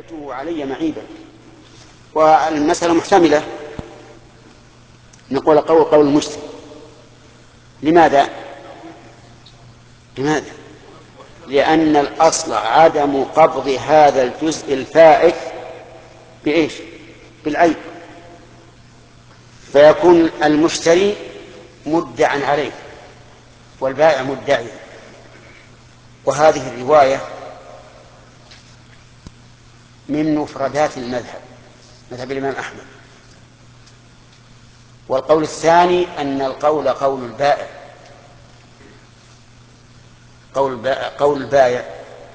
يجوه علي معيبا. والمسألة محتملة، نقول قول المشتري. لماذا؟ لأن الأصل عدم قبض هذا الجزء الفائت بإيش؟ بالعيب، فيكون المشتري مدعا عليه والبائع مدعيا. وهذه الرواية من مفردات المذهب، مذهب الإمام أحمد. والقول الثاني أن القول قول البائع، قول البائع،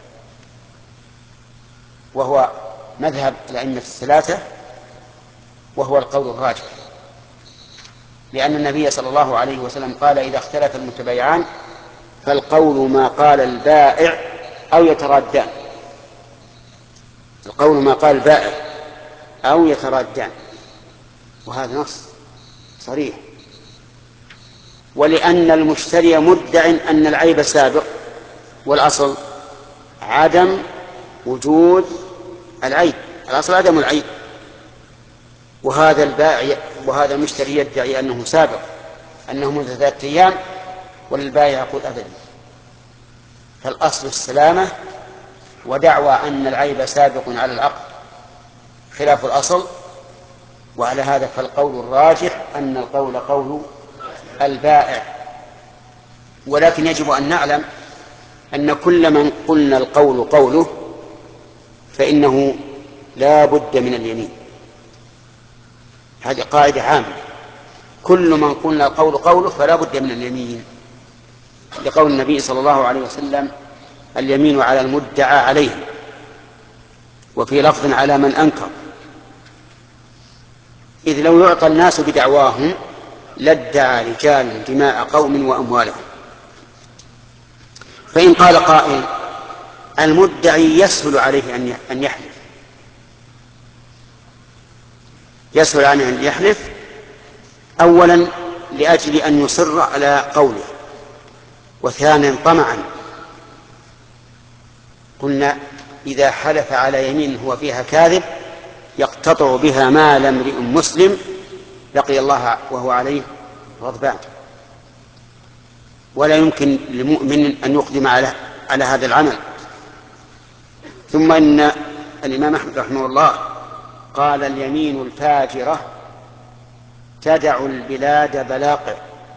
وهو مذهب الأئمة الثلاثة، وهو القول الراجح، لأن النبي صلى الله عليه وسلم قال: إذا اختلف المتبايعان فالقول ما قال البائع أو يترادان. القول ما قال البائع أو يترادان، وهذا نص صريح. ولأن المشتري مدع أن العيب سابق، والأصل عدم وجود العيب، الأصل عدم العيب. وهذا البائع وهذا المشتري يدعي أنه سابق، أنه منذ 3 أيام، والبائع يقول أبدا. فالأصل السلامة، ودعوى أن العيب سابق على العقد خلاف الأصل. وعلى هذا فالقول الراجح أن القول قول البائع. ولكن يجب أن نعلم أن كل من قلنا القول قوله فإنه لا بد من اليمين. هذه قاعدة عامة، كل من قلنا القول قوله فلا بد من اليمين، لقول النبي صلى الله عليه وسلم: اليمين على المدعى عليه، وفي لفظ على من أنكر. إذ لو يعطى الناس بدعواهم لادعى رجال دماء قوم وأموالهم. فإن قال قائل: المدعي يسهل عليه أن يحلف، يسهل عليه أن يحلف أولا لأجل أن يصر على قوله، وثانيا طمعا. قلنا: إذا حلف على يمين هو فيها كاذب يقتطع بها مال امرئ مسلم لقي الله وهو عليه غضبان، ولا يمكن لمؤمن أن يقدم على هذا العمل. ثم إن الإمام أحمد رحمه الله قال: اليمين الفاجرة تدع البلاد بلاقع،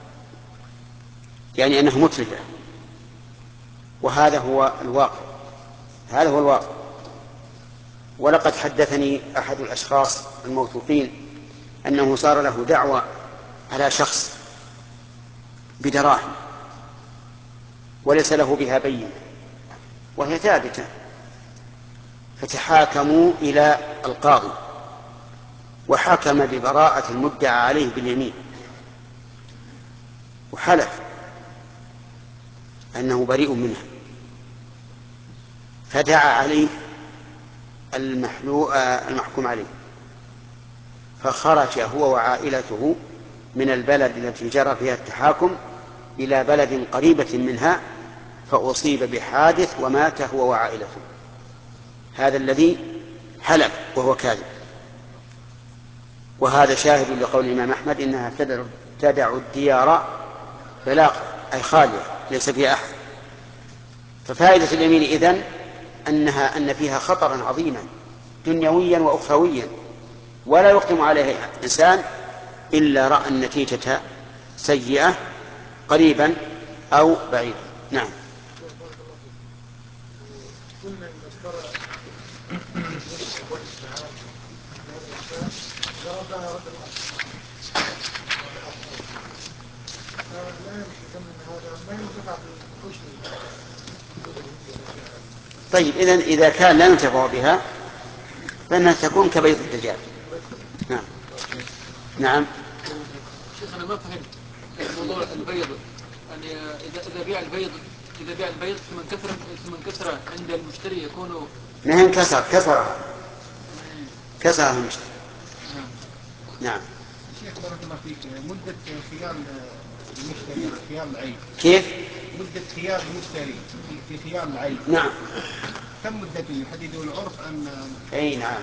يعني أنها متلفة. وهذا هو الواقع، هذا هو الواقع. ولقد حدثني أحد الأشخاص الموثوقين أنه صار له دعوى على شخص بدراهم وليس له بها بينة وهي ثابتة، فتحاكموا إلى القاضي وحكم ببراءة المدعى عليه باليمين، وحلف أنه بريء منها، فدعا عليه المحكوم عليه، فخرج هو وعائلته من البلد التي جرى فيها التحاكم إلى بلد قريبة منها، فأصيب بحادث ومات هو وعائلته. هذا الذي حلف وهو كاذب. وهذا شاهد لقول الإمام أحمد: إنها تدع الديار بلاقع، أي خالية ليس فيها أحد. ففائدة اليمين إذن أن فيها خطرا عظيما دنيويا وأخرويا، ولا يقدم عليه إنسان إلا رأى النتيجة سيئة قريبا أو بعيدا. نعم. طيب، إذا كان لا ينتفع بها فإنها تكون كبيض الدجاج. نعم. نعم. شيخ أنا ما فهمت موضوع البيض، يعني إذا بيع البيض ثم انكسر عند المشتري يكون ما كسرها المشتري. نعم. شيخ بارك الله فيك، مدة خيار المشتري خيار العيب، كيف؟ مدة خيار المشتري في خيار العيب. نعم. كم مدته يحدده العرف أن أي نعم.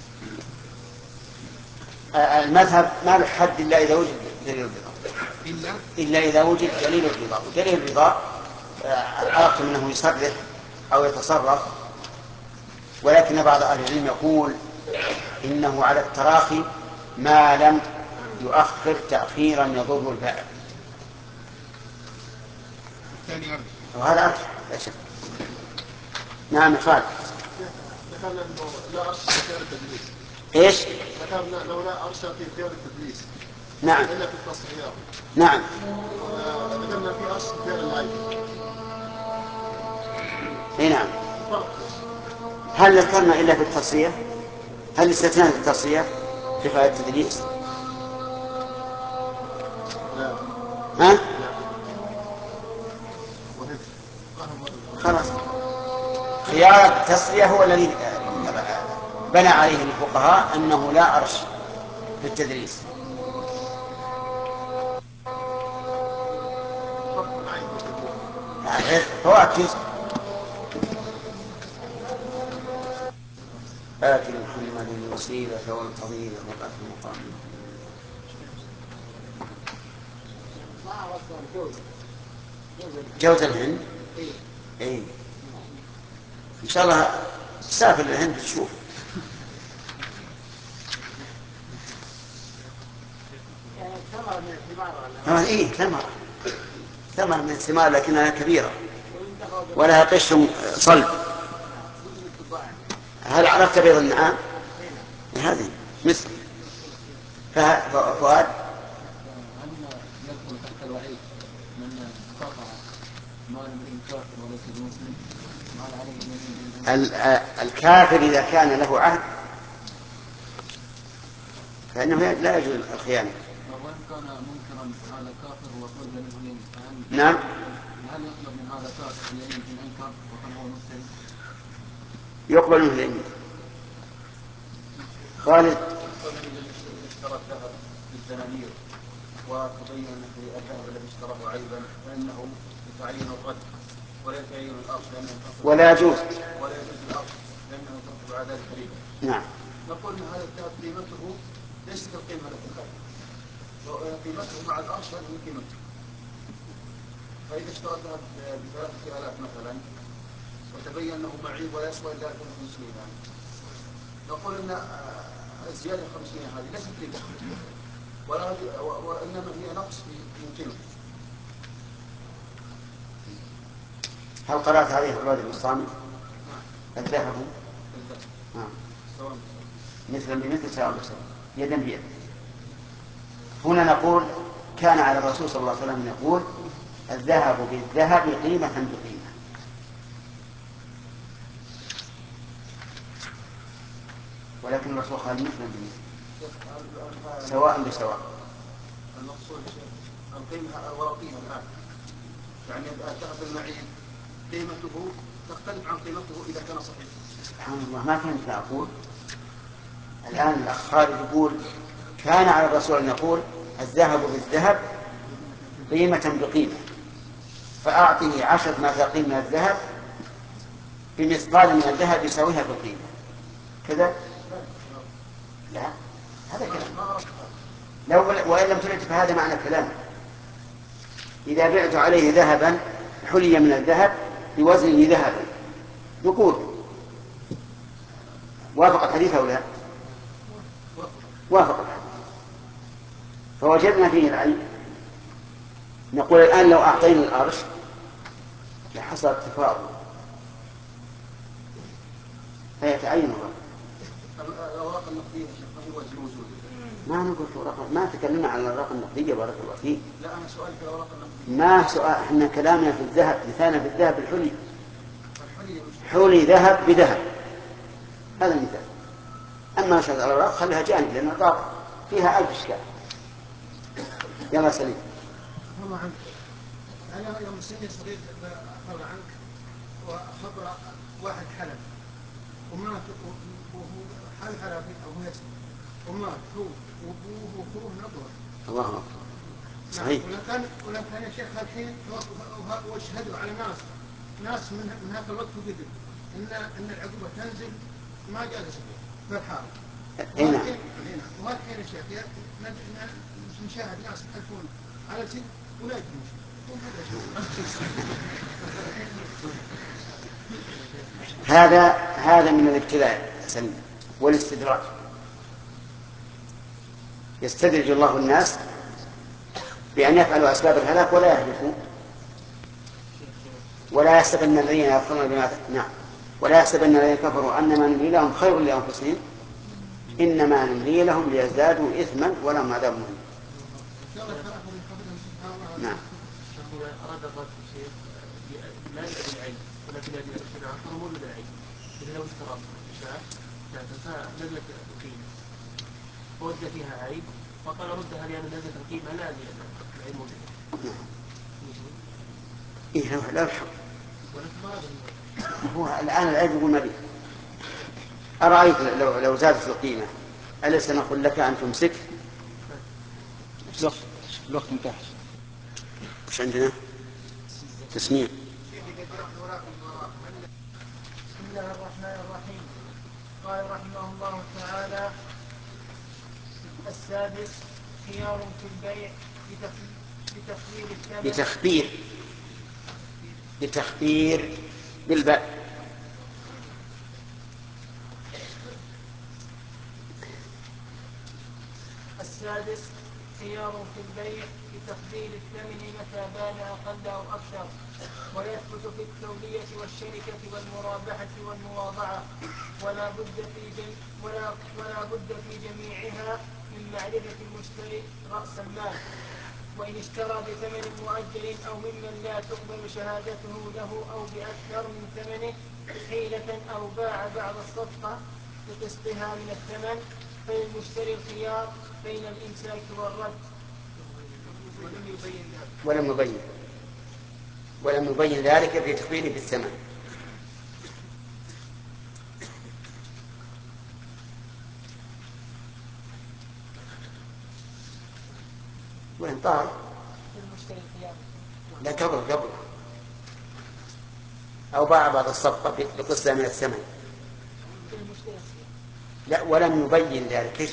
المذهب ما له حد إلا إذا وجد دليل الرضا، إلا إذا وجد دليل الرضا. ودليل الرضا عرفتم أنه يصرح أو يتصرف، ولكن بعض أهل العلم يقول إنه على التراخي ما لم يؤخر تأخيرا يضر البائع، وهذا أرجح لا شك. نعم خالد. ذكرنا انه لا ارش في خيار التدليس. ايش؟ ذكرنا لو لا ارش في خيار التدليس. نعم. الا في التصحيح. نعم. ذكرنا في ارش في خيار العين. اي نعم. هل ذكرنا الا في التصحيح؟ هل استثناء التصحيح في خيار التدليس؟ لا. ها؟ لا. خلاص. خيار التصحيح هو الذي بنى عليه الفقهاء أنه لا أرش في التدريس. فواكه آت محمد الوسيلة والفضيلة والأجر المقام. جوز الهند. إيه. إن شاء الله سافر للهند تشوف. إيه ثمر من الثمار لكنها كبيرة ولها قشر صلب. هل عرفت بيض النعام؟ هذه مثل فؤاد. الكافر إذا كان له عهد فإنه لا يجوز الخيانة. وإن كان منكرا على كافر وقبل منه اليمين، نعم. هل يطلب من هذا كافر اليمين إن أنكر وكان هو مسلم؟ يقبل منه اليمين. خالد. اشترى الذهب بالدنانير وتبين في الذهب الذي اشتراه عيبا فإنه يتعين الرد ولا يتعين الأرش ولا يجوز الأرش لأنه يترتب على ذلك ربا. نعم. نقول ان هذا الذهب قيمته ليست القيمه التي خلف، قيمته مع الارش هذه قيمته. فاذا اشترى الذهب ب3000 مثلا وتبين انه معيب ولا يسوى الا 2500 نقول ان الزياده 500 هذه ليست ربا وانما هي نقص في قيمته. هل قرأت هذه الرواية المصطلح؟ الذهب مثل بمثل سواء بسواء يدا بيد. هنا نقول كان على الرسول صلى الله عليه وسلم يقول الذهب بالذهب قيمة بقيمة. ولكن الرسول قال مثلا بمثل سواء بسواء. المقصود القيمة الورقية الآن يعني الذهب المعين قيمته تختلف عن قيمته إذا كان صحيح. سبحان الله ما كنت أقول الآن الأخ خالد يقول كان على الرسول أن يقول الذهب بالذهب قيمة بقيمة فأعطه 10 مثاقيل من الذهب بمثقال من الذهب يساويها بقيمة كذا. لا هذا كلام لو وإن لم ترد فهذا معنى الكلام. إذا بعت عليه ذهبا حلي من الذهب بوزنه ذهبا نقول وافق الحديث أو لا؟ وافق الحديث فوجدنا فيه العين. نقول الآن لو أعطينا الأرش لحصل تفاضل فيتعين الأوراق النقدية ما هو وجه موجود. ما نقول ما تكلمنا عن الأوراق النقدية بارك الله فيك. لا أنا سؤال في الأوراق النقدية. ما سؤال احنا كلامنا في الذهب مثالنا في الذهب الحلي. حلي ذهب بذهب هذا المثال. أما مسألة الأوراق خليها جانب لأن الأوراق فيها 1000 إشكال. يلا سليم. الله عنك. أنا يوم سني صغير أخبر عنك وخبر واحد حلف ومات وهو حلف على أبوه يسمع ومات هو وأبوه وأخوه نظر. الله أكبر. صحيح. ولا كان يا شيخ الحين واشهدوا على ناس من هذا الوقت وقدم ان العقوبه تنزل ما جاز سبيل في الحال. هنا وهالحين يا شيخ نشاهد ناس يحلفون على الكذب ولا يكذبون. هذا من الابتلاء والاستدراج. يستدرج الله الناس بأن يفعلوا أسباب الهلاك ولا يهلكوا، ولا يحسب أن الذين يكفرون بما ولا يحسب أن الذين كفروا أنما نملي لهم خير لأنفسهم إنما نملي لهم ليزدادوا إثما ولهم عذاب مهين. نعم. إذا أراد الرجل شيء لا يدري العين ولكن يدري الشجاعة فهو من العين. إذا لو اشترى شاة فنزلت القيمة ووجد فيها عيب فقال ردها لأن نزلت القيمة لا العين موجودة. إيه لا الحق. هو الآن العيب يقول نبي أرأيت لو زادت القيمة أليس نقول لك أن تمسك؟ الوقت انتهى. وش عندنا؟ تسميع. بسم الله الرحمن الرحيم. قال رحمه الله تعالى: السادس خيار في البيع بتخبير الثمن بتخبير بالباء. السادس خيار في البيع بتخبير الثمن متى بان أقل أو أكثر، ويثبت في التولية والشركة والمرابحة والمواضعة، ولا بد في جميعها من معرفة المشتري رأس المال، وإن اشترى بثمن مؤجل أو ممن لا تقبل شهادته له أو بأكثر من ثمنه حيلة أو باع بعض الصفقة بقسطها من الثمن، فللمشتري الخيار بين الإمساك والرد. ولم يبين ذلك في تخبيره بالثمن. وين طار؟ لا قبل أو باع بعض الصفقة بقسطها من الثمن. لا ولم يبين ذلك.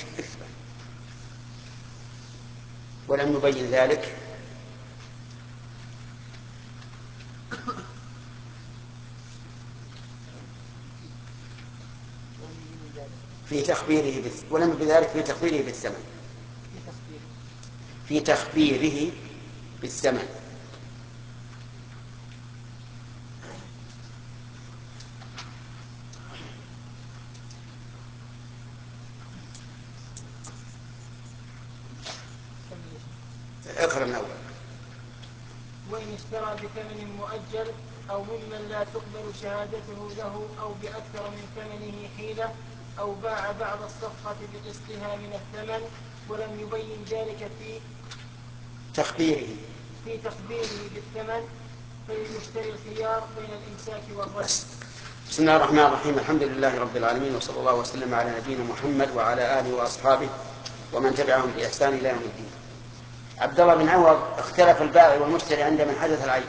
ولم يبين ذلك في تخبيره ولم يبين ذلك في تخبيره بالثمن. في تخبيره بالثمن. اقرأ من أول. وإن اشترى بثمن مؤجل أو ممن لا تقبل شهادته له أو بأكثر من ثمنه حيلة أو باع بعض الصفقة بقسطها من الثمن ولم يبين ذلك في تخبيره بالثمن، فللمشتري الخيار بين الإمساك والرد. بسم الله الرحمن الرحيم. الحمد لله رب العالمين، وصلى الله وسلم على نبينا محمد وعلى آله وأصحابه ومن تبعهم بإحسان إلى يوم الدين. عبد الله بن عوض: اختلف البائع والمشتري عند من حدث العيب.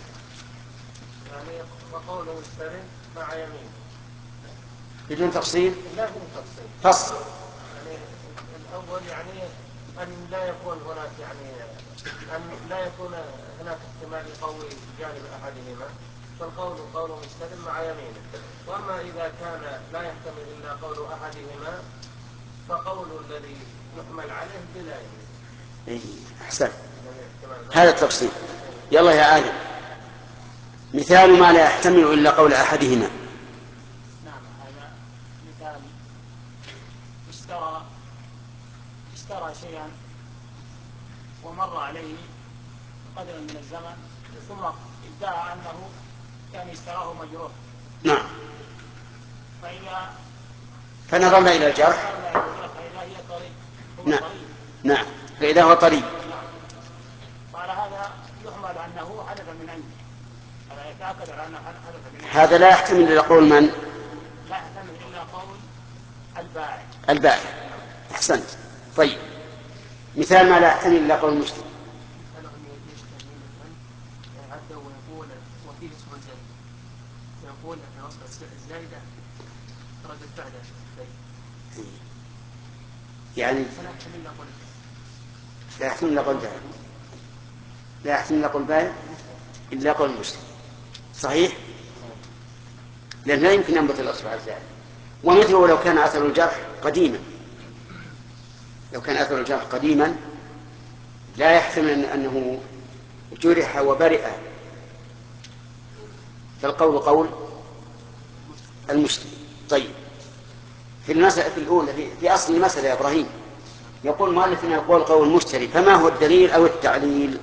يعني وقول المشتري مع يمين بدون تفصيل؟ لا بدون تفصيل. فصل. يعني الأول يعني أن لا يكون هناك أن لا يكون هناك احتمال قوي بجانب أحدهما، فالقول قول المشتري مع يمينه. وأما إذا كان لا يحتمل إلا قول أحدهما فقول الذي يحمل عليه بلا يمين. أحسن. هذا التفصيل. يلا يا آدم، مثال ما لا يحتمل إلا قول أحدهما. نعم، هذا مثال: اشترى شيئا ومر عليه قدر من الزمن ثم ادعى أنه يعني اشتراه مجروح. نعم. فإذا فنظرنا إلى الجرح فإذا هي طريق. نعم. فإذا هو طريق. قال هذا يحمل أنه حدث من عنده، هذا يتأكد على أنه حدث من عنده. هذا لا يحتمل إلا قول من؟ لا يحتمل إلا قول البائع. أحسنت. طيب، مثال ما لا يحتمل إلا قول المشتري. يشتري مثلا عبده ويقول وفيه اسم زيد، نقول أن أصل الزائدة تردد بعدها. يعني فلا يحتمل لا قول لا يحتمل لا قول باين، لا يحتمل لا قول باين إلا قول المشتري. صحيح؟ لأن لا يمكن ينبت الأصل على الزائد. ومثله لو كان أثر الجرح قديما، لو كان أثر الجرح قديما لا يحتمل أنه جرح وبرئ، فالقول قول المشتري. طيب، في المسألة الأولى في أصل المسألة يا إبراهيم يقول المؤلف أنه يقول قول المشتري، فما هو الدليل أو التعليل؟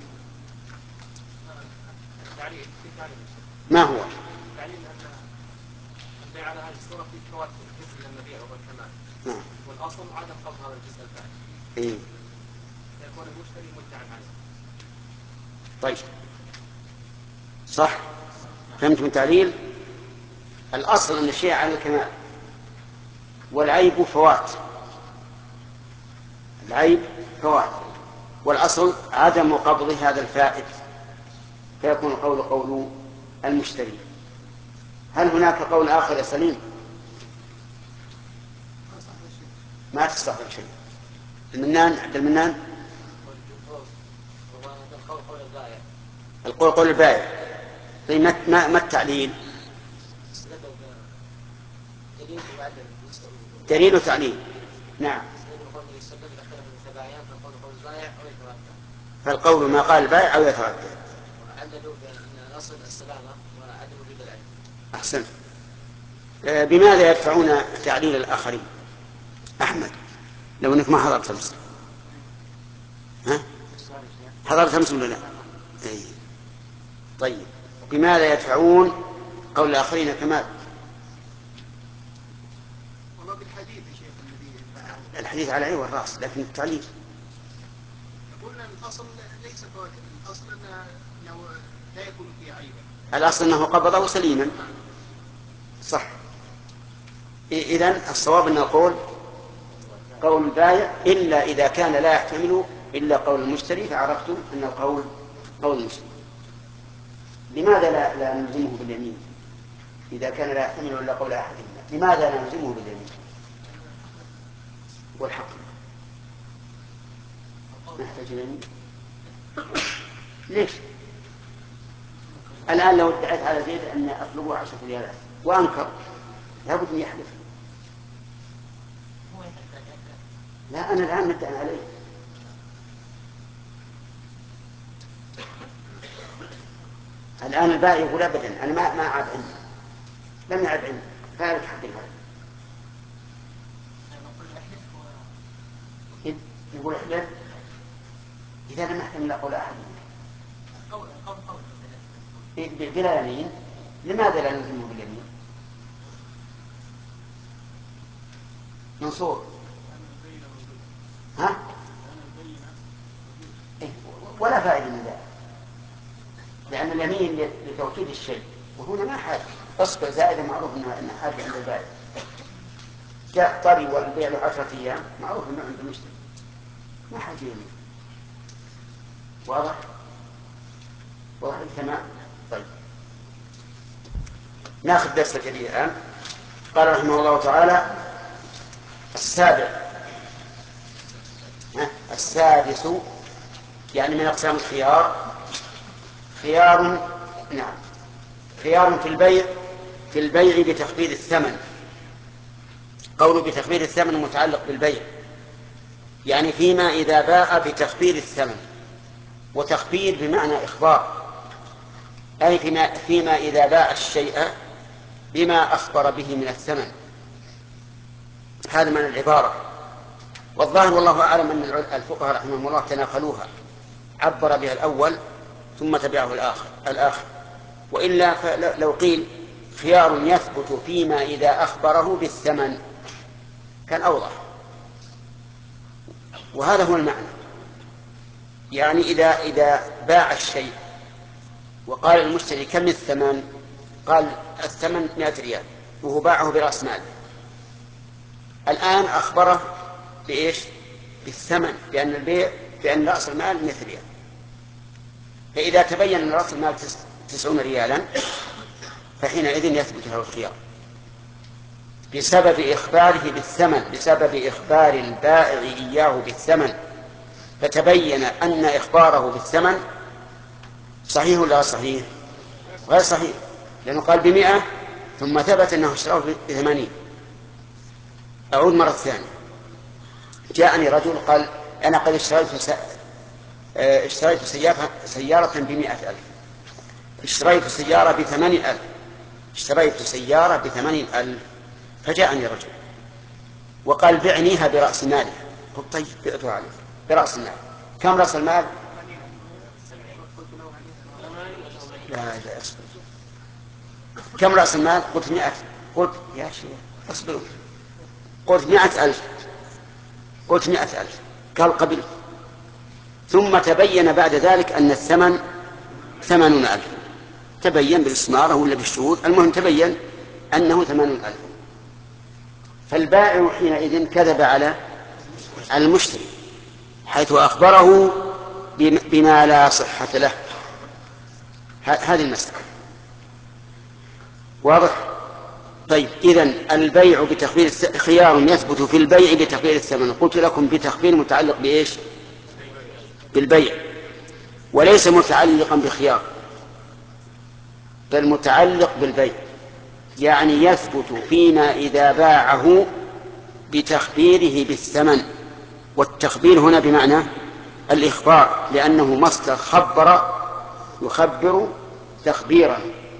ما هو؟ التعليل أن البيع على هذه الصورة في فوات جزء من المبيع والكمال، والأصل عدم قبض هذا الجزء الفائت. يكون المشتري مدعا عليه. طيب، صح، فهمت من تعليل؟ الأصل أن الشيء على الكمال، والعيب فوات، العيب فوات، والأصل عدم قبض هذا الفائت، فيكون القول قول المشتري. هل هناك قول آخر يا سليم؟ ما تستحضر شيء. المنان، عبد المنان، القول قول البائع. طيب، ما التعليل؟ دليل وتعليل. نعم، فالقول ما قال البائع أو يتردد. أحسن. بماذا يدفعون تعليل الآخرين؟ أحمد، لو أنك ما حضرت أمس. ها؟ حضرت أمس ولا لا؟ أي. طيب، بماذا يدفعون قول الآخرين كمال؟ والله بالحديث يا شيخ الذي الحديث على العين والرأس، لكن التعليل قلنا الأصل ليس فواكه، الأصل أنه لا يكون فيه عيبا. الأصل أنه قبضه سليما. صح. إذن الصواب أن نقول قول البائع إلا إذا كان لا يحتمل إلا قول المشتري، فعرفتم أن القول قول المشتري. لماذا لا نلزمه باليمين إذا كان لا يحتمل إلا قول أحدهما؟ لماذا لا نلزمه باليمين والحق؟ نحتاج اليمين. ليش؟ الآن لو ادعيت على زيد أن أطلبه 10 ريالات وأنكر، لابد أن يحلف. لا، أنا الآن مدعي عليه. الآن البائع يقول أبدا أنا ما أعد عندي، لم يعد عندي، فارق حق هذا. يقول احلف إذا لم يحتمل قول أحد بلا يمين. لماذا لا نلزمه باليمين؟ منصور، ها؟ ولا فائدة من ذلك، لأن اليمين لتوكيد الشيء، وهنا ما حاجة. اصبر زائدة معروف أنها حاجة عند البائع. جاء طري والبيع له 10 أيام، معروف أنه عند المشتري، ما حاجة يمين. واضح؟ واضح تمام. طيب، ناخذ درس الجديد الآن. قال رحمه الله تعالى: السادس يعني من أقسام الخيار، خيار، نعم، خيار في البيع بتخفيض الثمن. قوله بتخفيض الثمن متعلق بالبيع، يعني فيما إذا باع بتخفيض الثمن، وتخفيض بمعنى إخبار، أي فيما إذا باع الشيء بما أخبر به من الثمن. هذا معنى العبارة. والظاهر والله أعلم أن الفقهاء رحمهم الله تناقلوها، عبر بها الأول ثم تبعه الآخر. وإلا فلو قيل خيار يثبت فيما إذا أخبره بالثمن كان أوضح. وهذا هو المعنى، يعني إذا باع الشيء وقال المشتري كم الثمن، قال الثمن 100 ريال، وهو باعه برأس مال. الآن أخبره بإيش؟ بالثمن، بأن البيع بأن رأس المال 100 ريال. فإذا تبين أن رأس المال 90 ريالا فحينئذ يثبت له الخيار بسبب إخباره بالثمن، بسبب إخبار البائع إياه بالثمن، فتبين أن إخباره بالثمن صحيح ولا صحيح؟ غير صحيح، لأنه قال ب100 ثم ثبت أنه اشتراه ب80. أعود مرة ثانية. جاءني رجل قال أنا قد اشتريت سيارة ب100,000، اشتريت سيارة ب80,000، اشتريت سيارة ب80,000. فجاءني رجل وقال بعنيها برأس مالها. قلت طيب بئتها عليه برأس المال. كم رأس المال؟ لا أصبر. كم رأس المال؟ قلت 100. قلت يا شيخ أصبروا. قلت 100,000. قلت 100,000. قال قبل. ثم تبين بعد ذلك أن الثمن 80,000. تبين بالاستمارة ولا بالشهود، المهم تبين أنه 80,000. فالبائع حينئذ كذب على المشتري حيث أخبره بما لا صحة له. هذه المسألة واضح؟ طيب إذن البيع بتخفيض خيار يثبت في البيع بتخفيض الثمن. قلت لكم بتخفيض متعلق بإيش؟ بالبيع، وليس متعلقا بخيار، بل متعلق بالبيع. يعني يثبت فيما إذا باعه بتخبيره بالثمن، والتخبير هنا بمعنى الإخبار، لأنه مصدر خبر يخبر تخبيرا،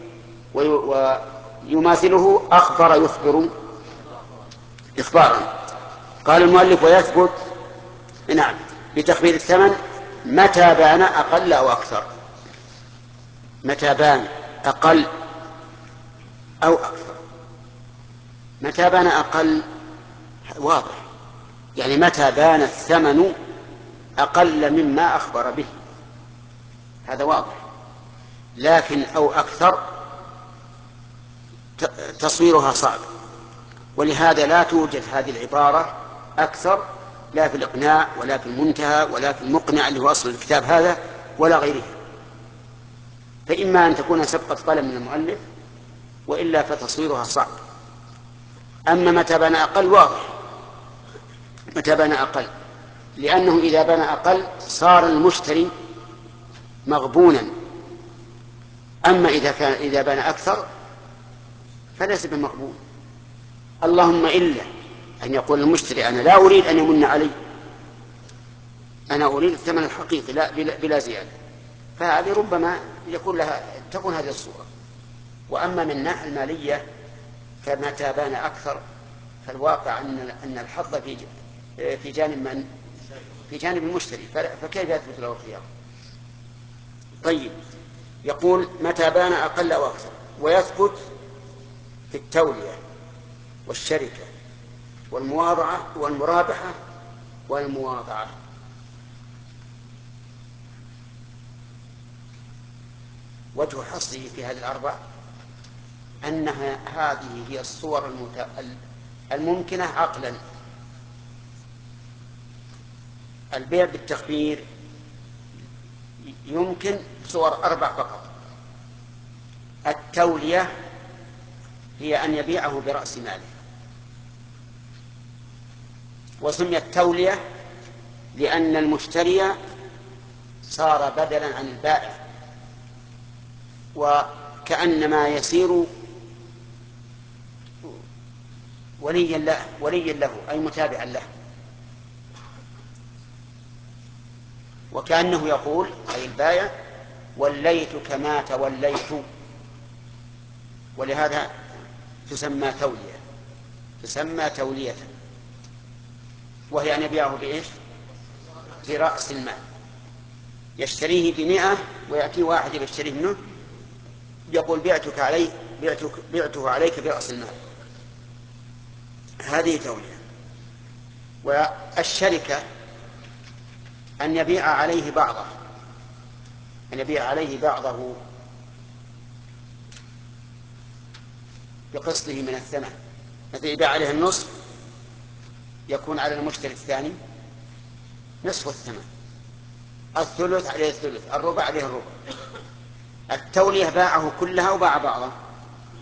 ويماثله أخبر يخبر إخبارا. قال المؤلف ويثبت نعم بتخبير الثمن متى بان أقل أو أكثر. متى بان أقل أو أكثر. متى بان أقل واضح، يعني متى بان الثمن أقل مما أخبر به، هذا واضح. لكن أو أكثر تصويرها صعب، ولهذا لا توجد هذه العبارة أكثر لا في الإقناع ولا في المنتهى ولا في المقنع اللي هو أصل الكتاب هذا ولا غيره. فإما أن تكون سبقة قلم من المؤلف، وإلا فتصويرها صعب. أما متى بنى أقل واضح، متى بنى أقل، لأنه إذا بنى أقل صار المشتري مغبونا. أما إذا بنى أكثر فليس بمغبون، اللهم إلا أن يقول المشتري أنا لا أريد أن يمن علي، أنا أريد الثمن الحقيقي لا بلا زيادة، فهذه ربما تكون هذه الصورة. وأما من الناحية المالية فمتى بان أكثر فالواقع أن الحظ في جانب من؟ في جانب المشتري، فكيف يثبت له الخيار؟ طيب يقول متى بان أقل أو أكثر. ويثبت في التولية والشركة والمواضعة والمرابحة والمواضعة. وجه حصره في هذه الأربع أنها هذه هي الصور الممكنة عقلا. البيع بالتخبير يمكن صور 4 فقط. التولية هي أن يبيعه برأس ماله، وسميت التولية لأن المشتري صار بدلا عن البائع، وكأنما يصير وليا له أي متابعا له، وكأنه يقول أي البائع وليتك ما توليت. ولهذا تسمى تولية، تسمى تولية، وهي أن يبيعه بإيش؟ برأس المال. يشتريه ب100 ويأتي واحد يشتريه منه يقول بعته عليك برأس المال، هذه تولية. والشركة أن يبيع عليه بعضه بقسطه من الثمن، مثل يبيع عليه النصف يكون على المشتري الثاني نصف الثمن، الثلث عليه الثلث، الربع عليه الربع. التولية باعه كلها وباع بعضه،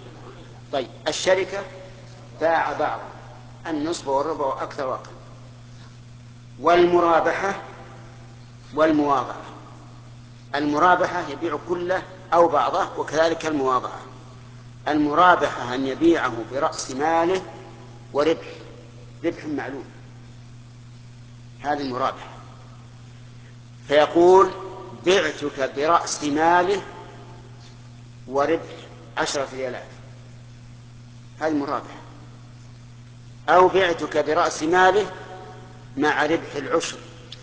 طيب الشركة باع بعضا النصف والربع وأكثر وأقل. والمرابحة والمواضعة، المرابحة يبيع كله أو بعضه، وكذلك المواضعة. المرابحة أن يبيعه برأس ماله وربح، ربح معلوم، هذه المرابحة. فيقول بعتك برأس ماله وربح 10 ريالات، هذه المرابحة. أو بعتك برأس ماله مع ربح العشر،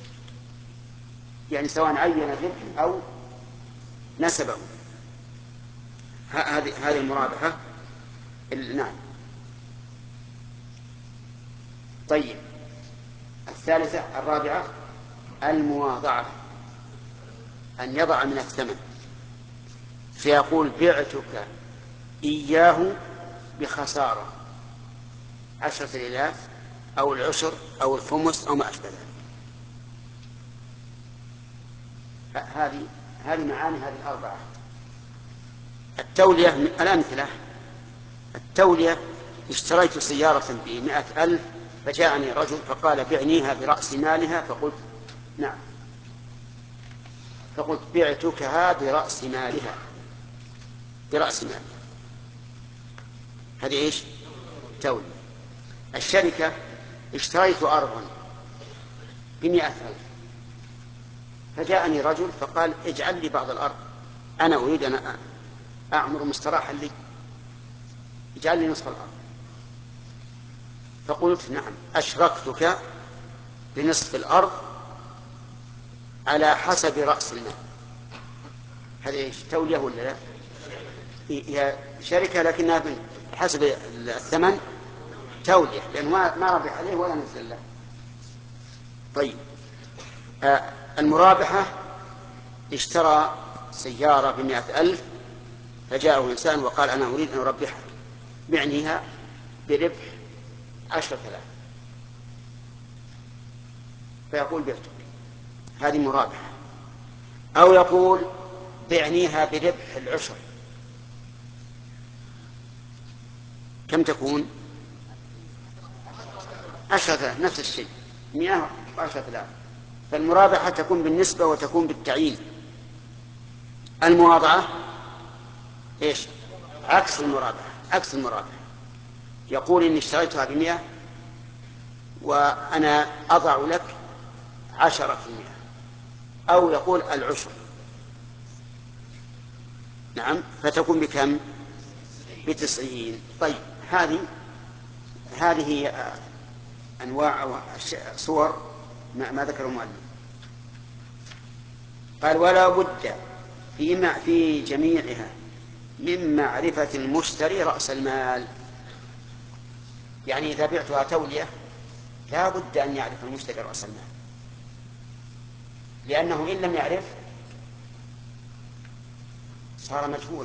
يعني سواء عين الربح أو نسبه، هذه المرابحة. نعم. طيب الثالثة الرابعة المواضعة، أن يضع من الثمن، فيقول بعتك إياه بخسارة 10 ريالات أو العشر أو الخمس أو ما أشبه ذلك. هذه معاني هذه الأربعة. التولية الأمثلة: التولية اشتريت سيارة ب100,000 فجاءني رجل فقال بعنيها برأس مالها، فقلت نعم، فقلت بعتكها برأس مالها، برأس مالها. هذه ايش؟ تولية. الشركة اشتريت أرضا ب100,000 فجاءني رجل فقال اجعل لي بعض الأرض، أنا أريد أن أعمر مستراحا لي، اجعل لي نصف الأرض. فقلت نعم، أشركتك بنصف الأرض على حسب رأس المال. هذا ايش؟ تولية ولا لا؟ هي شركة لكنها حسب الثمن تولية، لأنه ما ربح عليه ولا نزل له. طيب المرابحة: اشترى سيارة ب100,000 فجاءه إنسان وقال أنا أريد أن أربحها، بعنيها بربح 10,000، فيقول بعتك، هذه مرابحة. أو يقول بعنيها بربح العشر، كم تكون؟ 10,000، نفس الشيء، 110,000. فالمرابحة تكون بالنسبة وتكون بالتعيين. المواضعة ايش؟ عكس المرابحة، عكس المرابحة. يقول إني اشتريتها ب100 وأنا أضع لك 10%، أو يقول العشر، نعم، فتكون بكم؟ ب90. طيب هذه أنواع أو صور ما ذكر المؤلف. قال ولا بد في جميعها من معرفة المشتري رأس المال. يعني إذا بعتها تولية لا بد أن يعرف المشتري رأس المال، لأنه إن لم يعرف صار مجهولا،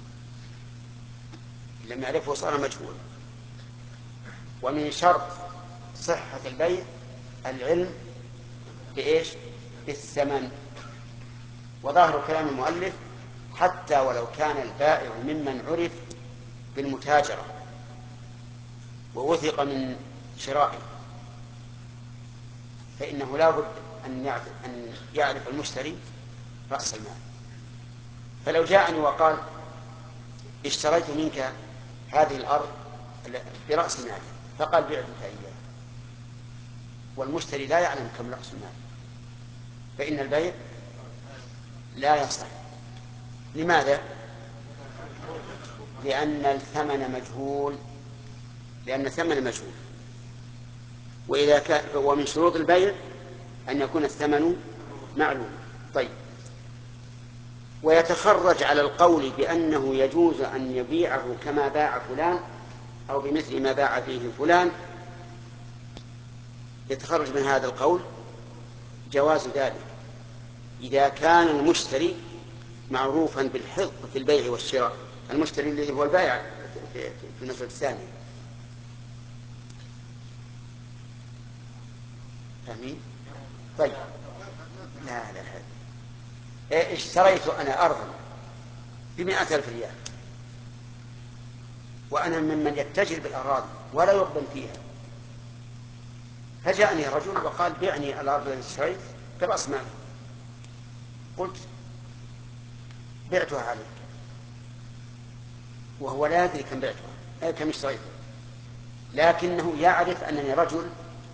إن لم يعرفه صار مجهولا. ومن شرط صحة البيع العلم بإيش؟ بالثمن. وظاهر كلام المؤلف حتى ولو كان البائع ممن عرف بالمتاجرة ووثق من شرائه، فإنه لا بد أن يعرف المشتري رأس المال. فلو جاءني وقال اشتريت منك هذه الأرض برأس مال، فقال بعتك إياه، والمشتري لا يعلم كم رأس المال، فإن البيع لا يصح. لماذا؟ لأن الثمن مجهول، ومن شروط البيع أن يكون الثمن معلوم. طيب ويتخرج على القول بأنه يجوز أن يبيعه كما باع فلان أو بمثل ما باع فيه فلان، يتخرج من هذا القول جواز ذلك إذا كان المشتري معروفا بالحفظ في البيع والشراء، المشتري الذي هو البائع في المسألة الثانية. فاهمين؟ طيب لا اشتريت أنا أرضا ب100,000 ريال، وأنا ممن يتجر بالأراضي ولا يقبل فيها، فجاءني رجل وقال بعني الأرض التي اشتريت برأس مالي، قلت بعتها عليك وهو لا يدري كم بعتها كم اشتريتها، لكنه يعرف أنني رجل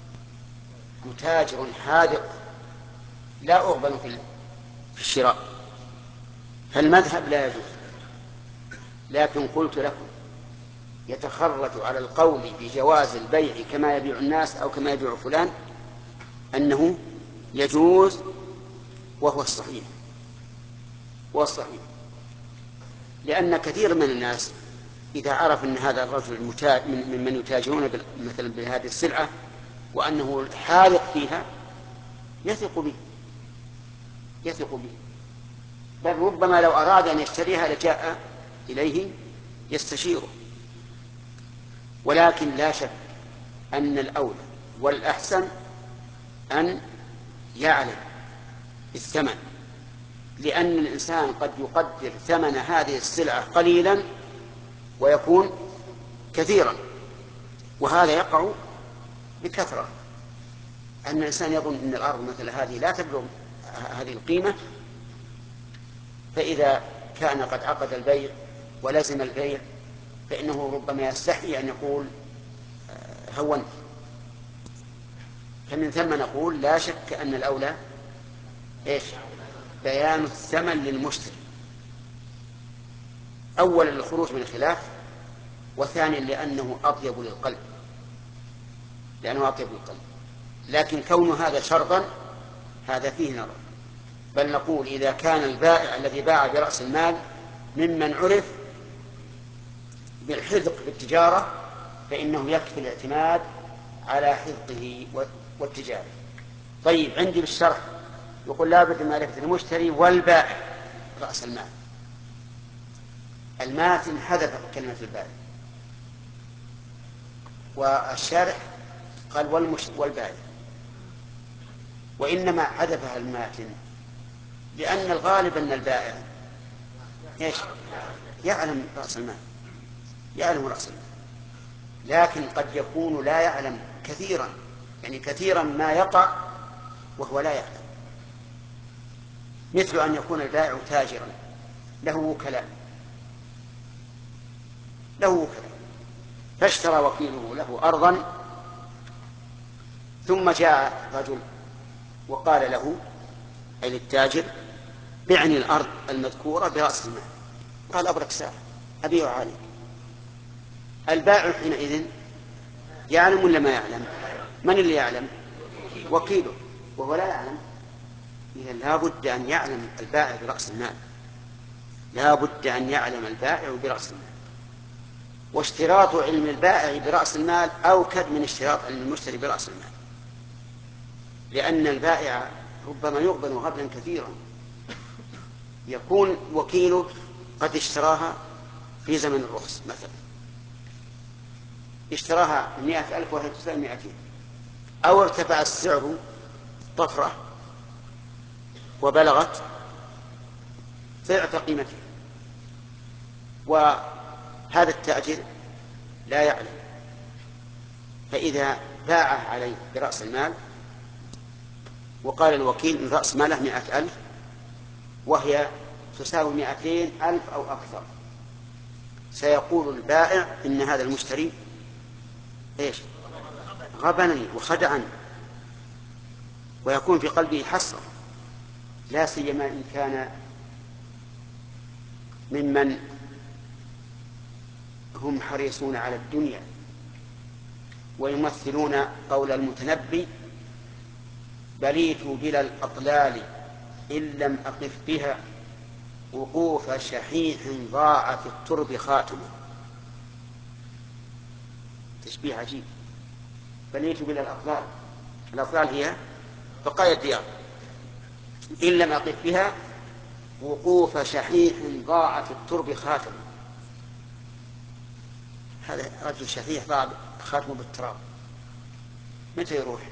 متاجر حاذق لا أقبل في الشراء، فالمذهب لا يجوز. لكن قلت لكم يتخرج على القول بجواز البيع كما يبيع الناس أو كما يبيع فلان أنه يجوز، وهو الصحيح، لأن كثير من الناس إذا عرف أن هذا الرجل ممن يتاجرون مثلا بهذه السلعة وأنه حاذق فيها يثق به، بل ربما لو أراد أن يشتريها لجاء إليه يستشيره. ولكن لا شك أن الأولى والأحسن أن يعلم الثمن، لأن الإنسان قد يقدر ثمن هذه السلعة قليلا ويكون كثيرا، وهذا يقع بكثرة، أن الإنسان يظن أن الأرض مثل هذه لا تبلغ هذه القيمة، فإذا كان قد عقد البيع ولزم البيع فإنه ربما يستحي أن يقول هونت. فمن ثم نقول لا شك أن الأولى بيان الثمن للمشتري، أولا للخروج من الخلاف، وثانيا لأنه أطيب للقلب، لكن كون هذا شرطا هذا فيه نظر. بل نقول إذا كان البائع الذي باع برأس المال ممن عرف بالحذق في التجارة فإنه يكفي الاعتماد على حذقه والتجارة. طيب عندي بالشرح يقول لا بد من معرفة المشتري والبائع رأس المال، الماتن حذف كلمة البائع، والشارح قال والبائع، وإنما حذفها الماتن لأن الغالب أن البائع يعلم رأس المال، لكن قد يكون لا يعلم كثيرا، يعني كثيرا ما يقع وهو لا يعلم، مثل أن يكون البائع تاجرا له وكلاء فاشترى وكيله له أرضا، ثم جاء رجل وقال له أي للتاجر بعني الأرض المذكورة برأس المال، قال أبرك ساعة أبيع عليك. البائع حينئذ يعلم ولا ما يعلم؟ من اللي يعلم؟ وكيله، وهو لا يعلم. إذن لا بد أن يعلم البائع برأس المال، واشتراط علم البائع برأس المال أوكد من اشتراط علم المشتري برأس المال، لأن البائع ربما يقبل غبنا كثيرا، يكون وكيله قد اشتراها في زمن الرخص مثلا، اشتراها 100,000 وهي تساوي 200، أو ارتفع السعر طفرة وبلغت ضعف قيمته، وهذا التاجر لا يعلم، فإذا باعه عليه برأس المال وقال الوكيل إن رأس ماله 100,000 وهي تساوي 200,000 أو أكثر، سيقول البائع إن هذا المشتري غبنني وخدعني، ويكون في قلبه حسرة، لا سيما إن كان ممن هم حريصون على الدنيا ويمثلون قول المتنبي بليت بلا الأطلال إن لم أقف بها وقوف شحيح ضاع في الترب خاتمه. تشبيه عجيب، بليت بلا الأطلال، الأطلال هي بقايا الديار، إن لم أقف بها وقوف شحيح ضاع في الترب خاتمه. هذا رجل شحيح ضاع خاتمه بالتراب، متى يروح؟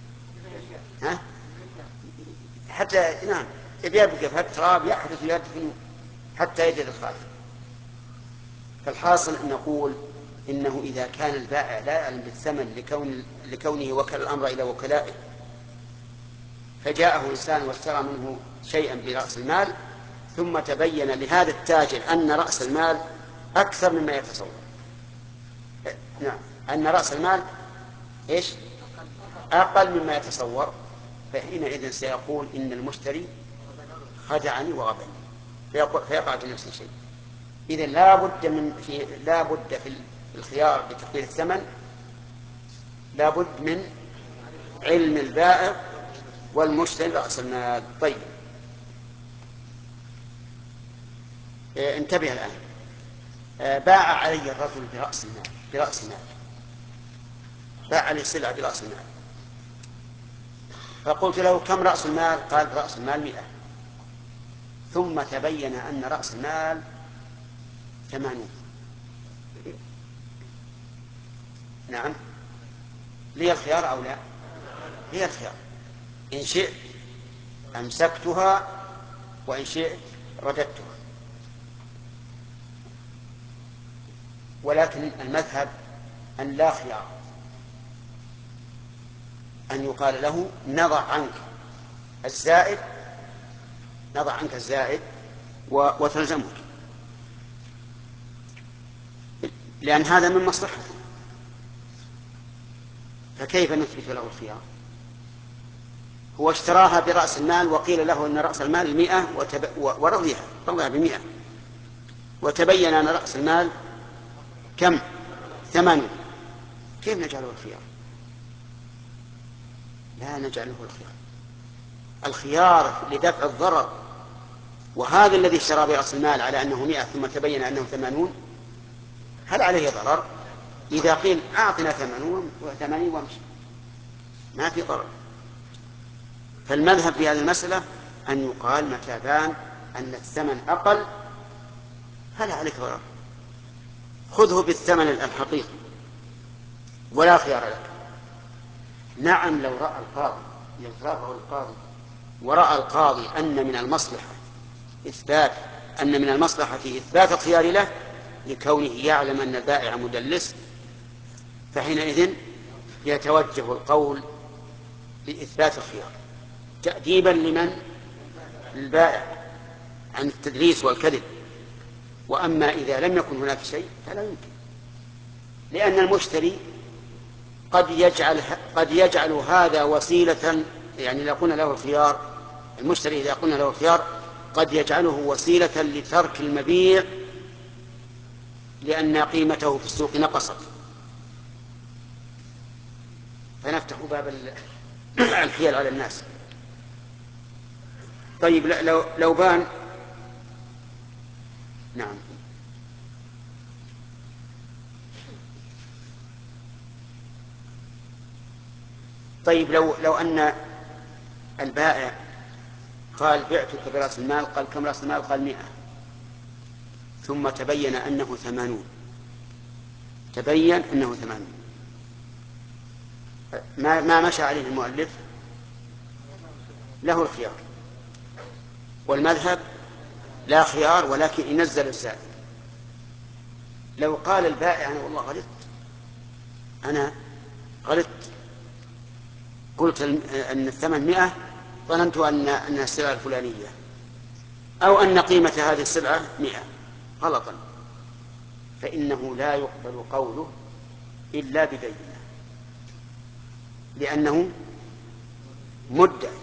حتى نعم يبقى في التراب يحدث يدفن حتى يجد الخاتم. فالحاصل أن نقول إنه إذا كان البائع لا يعلم بالثمن لكونه وكل الأمر إلى وكلائه، فجاءه إنسان واشترى منه شيئا برأس المال، ثم تبين لهذا التاجر أن رأس المال أكثر مما يتصور، نعم، أن رأس المال إيش؟ أقل مما يتصور، فحينئذ سيقول إن المشتري خدعني وغبني، فيقع في نفس الشيء. إذن لا بد في الخيار بتقدير الثمن، لا بد من علم البائع والمشتري رأس المال. طيب، انتبه الآن. باع علي الرجل برأس المال، باع علي السلعة برأس المال، فقلت له كم رأس المال؟ قال رأس المال 100. ثم تبين أن رأس المال 80. نعم، لي الخيار أو لا؟ لي الخيار، إن شئت أمسكتها وإن شئت رددتها. ولكن المذهب أن لا خيار، أن يقال له نضع عنك الزائد وتلزمك، لأن هذا من مصلحته، فكيف نثبت له الخيار؟ هو اشتراها برأس المال وقيل له أن رأس المال 100 ورضيها 100، وتبين أن رأس المال كم؟ 80. كيف نجعله الخيار؟ لا نجعله الخيار لدفع الضرر. وهذا الذي اشترى برأس المال على أنه 100 ثم تبين أنه 80، هل عليه ضرر؟ إذا قيل أعطنا 80 وامشي، ما في ضرر. فالمذهب في هذه المسألة أن يقال متى بان أن الثمن أقل فلا عليك ضرر، خذه بالثمن الحقيقي ولا خيار لك. نعم، لو رأى القاضي ورأى القاضي أن من المصلحة إثبات الخيار له لكونه يعلم أن البائع مدلس، فحينئذ يتوجه القول لإثبات الخيار تأديبا لمن؟ للبائع عن التدليس والكذب. وأما إذا لم يكن هناك شيء فلا يمكن، لأن المشتري قد يجعل هذا وسيلة، يعني إذا قلنا له الخيار، المشتري إذا قلنا له الخيار قد يجعله وسيلة لترك المبيع لأن قيمته في السوق نقصت، فنفتح باب الحيل على الناس. طيب، لو بان، نعم، طيب لو أن البائع قال بعتك برأس المال، قال كم رأس المال؟ قال 100، ثم تبين أنه 80، ما مشى عليه المؤلف، له الخيار، والمذهب لا خيار ولكن ينزل الزائد. لو قال البائع أنا والله أنا غلطت، قلت أن الثمن 100، ظننت أنها السلعة الفلانية، أو أن قيمة هذه السلعة 100 غلطا، فإنه لا يقبل قوله إلا ببينة، لأنه مدعي.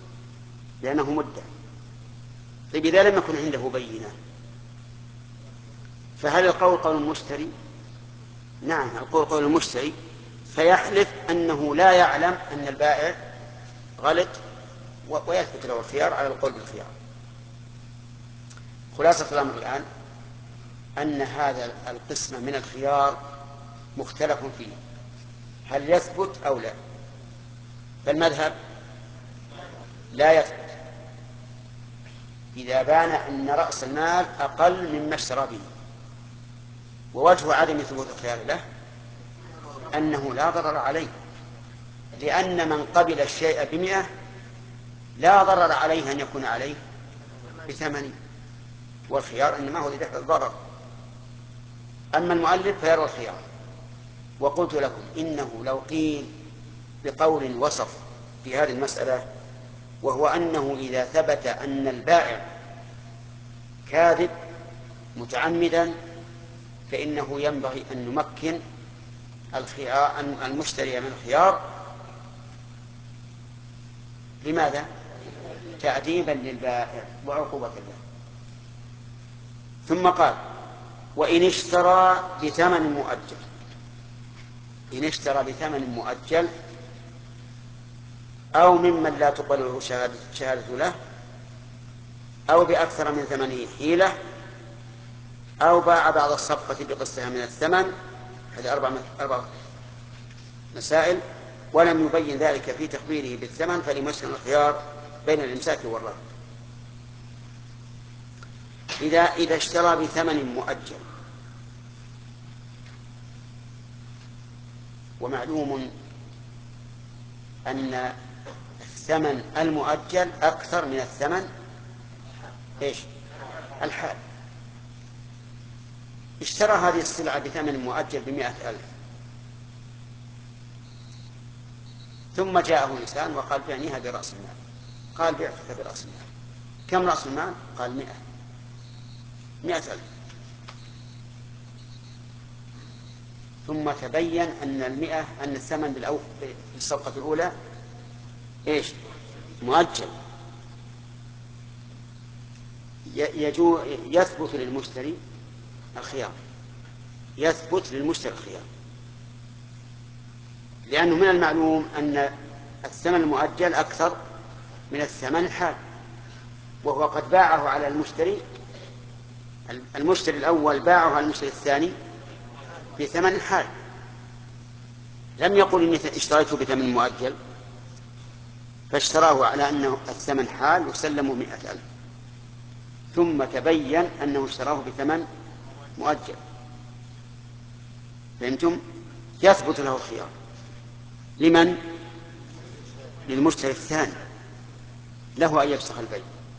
طيب، إذا لم يكن عنده بينة فهل القول قول المشتري؟ نعم، القول قول المشتري، فيحلف أنه لا يعلم أن البائع غلط ويثبت له الخيار على القول بالخيار. خلاصة الأمر الآن أن هذا القسم من الخيار مختلف فيه، هل يثبت أو لا؟ فالمذهب لا يثبت إذا بان أن رأس المال أقل مما اشترى به. ووجه عدم ثبوت الخيار له أنه لا ضرر عليه، لأن من قبل الشيء ب100 لا ضرر عليه أن يكون عليه ب80، والخيار إنما هو لدفع الضرر. أما المؤلف فيرى الخيار. وقلت لكم إنه لو قيل بقول وصف في هذه المسألة، وهو أنه إذا ثبت أن البائع كاذب متعمدا فإنه ينبغي أن نمكن المشتري من الخيار. لماذا؟ تأديبا للبائع وعقوبة له. ثم قال: وإن اشترى بثمن مؤجل، إن اشترى بثمن مؤجل أو ممن لا تقبل شهادة له، أو بأكثر من ثمنه حيلة، أو باع بعض الصفقة بقسطها من الثمن. هذه 4 مسائل، ولم يبين ذلك في تخبيره بالثمن، فلمسلم الخيار بين الإمساك والرد. إذا اشترى بثمن مؤجل، ومعلوم أن الثمن المؤجل أكثر من الثمن الحال. اشترى هذه السلعة بثمن مؤجل ب100,000، ثم جاءه إنسان وقال: بعنيها برأس المال. قال: بعتك برأس المال. كم رأس المال؟ قال: 100,000. ثم تبين أن الثمن بالصفقة الأولى مؤجل. يثبت للمشتري الخيار، لأنه من المعلوم أن الثمن المؤجل أكثر من الثمن الحال، وهو قد باعه على المشتري الأول باعه على المشتري الثاني بثمن الحال. لم يقل إني اشتريته بثمن مؤجل، فاشتراه على أنه الثمن حال وسلموا 100,000، ثم تبين أنه اشتراه بثمن مؤجل. فهمتم؟ يثبت له الخيار. لمن؟ للمشتري الثاني، له أن يفسخ البيع.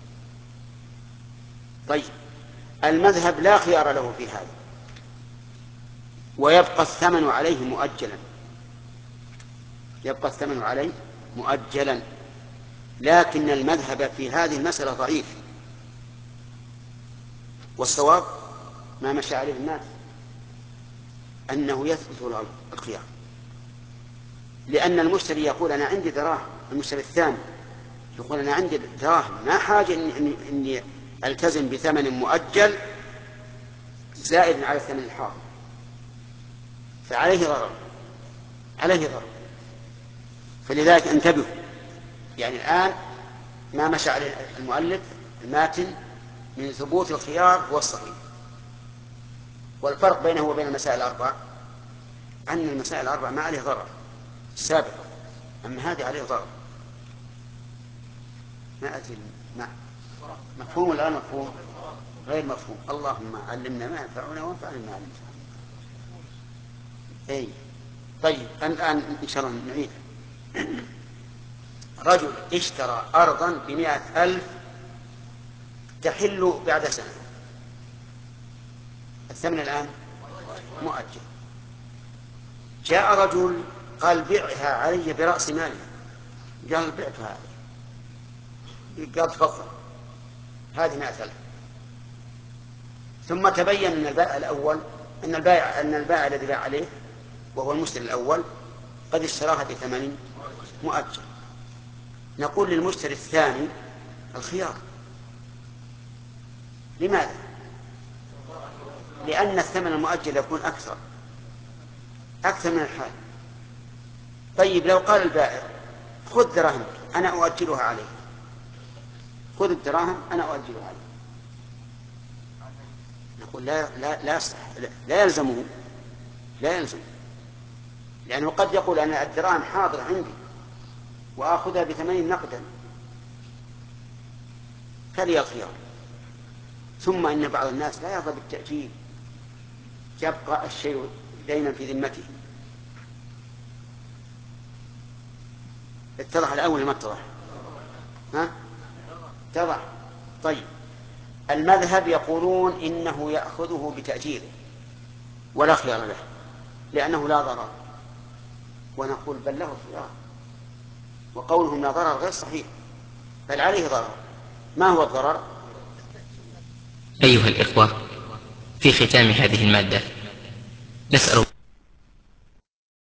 طيب، المذهب لا خيار له في هذا، ويبقى الثمن عليه مؤجلا، لكن المذهب في هذه المسألة ضعيف، والصواب ما مشى عليه الناس أنه يثبت له الخيار، لأن المشتري يقول: أنا عندي دراهم، المشتري الثاني يقول: أنا عندي دراهم، ما حاجة إني ألتزم بثمن مؤجل زائد على الثمن الحاضر، فعليه ضرر. فلذلك انتبهوا، يعني الآن ما مشى عليه المؤلف الماتن من ثبوت الخيار هو الصحيح. والفرق بينه وبين المسائل الأربع أن المسائل الأربع ما عليه ضرر سابقا، أما هذه عليه ضرر. ما أدري مفهوم الآن؟ مفهوم غير مفهوم؟ اللهم علمنا ما ينفعنا وانفعنا ما علمنا. طيب، الآن إن شاء الله نعيد. رجل اشترى أرضا ب100,000 تحل بعد سنة، الثمن الآن مؤجل. جاء رجل قال: بعها علي برأس مالها. قال: بعتها علي. قال: تفضل، هذه 100,000. ثم تبين أن البائع الذي باع عليه وهو المشتري الأول قد اشتراها بثمن مؤجل. نقول للمشتري الثاني الخيار. لماذا؟ لأن الثمن المؤجل يكون أكثر من الحال. طيب، لو قال البائع: خذ دراهمك أنا أؤجلها عليك، خذ الدراهم أنا أؤجلها عليك، نقول: لا يلزمه، لأنه قد يقول: أنا الدراهم حاضر عندي وآخذها ب80 نقدا، فلي الخيار. ثم إن بعض الناس لا يرضى بالتأجيل، يبقى الشيء دينا في ذمته. اتضح الأول ما اتضح؟ اتضح. طيب، المذهب يقولون إنه يأخذه بتأجيله ولا خيار له، لأنه لا ضرر، ونقول بل له خيار، وقولهم لا ضرر غير صحيح، بل عليه ضرر. ما هو الضرر؟ أيها الإخوة، في ختام هذه المادة نسأل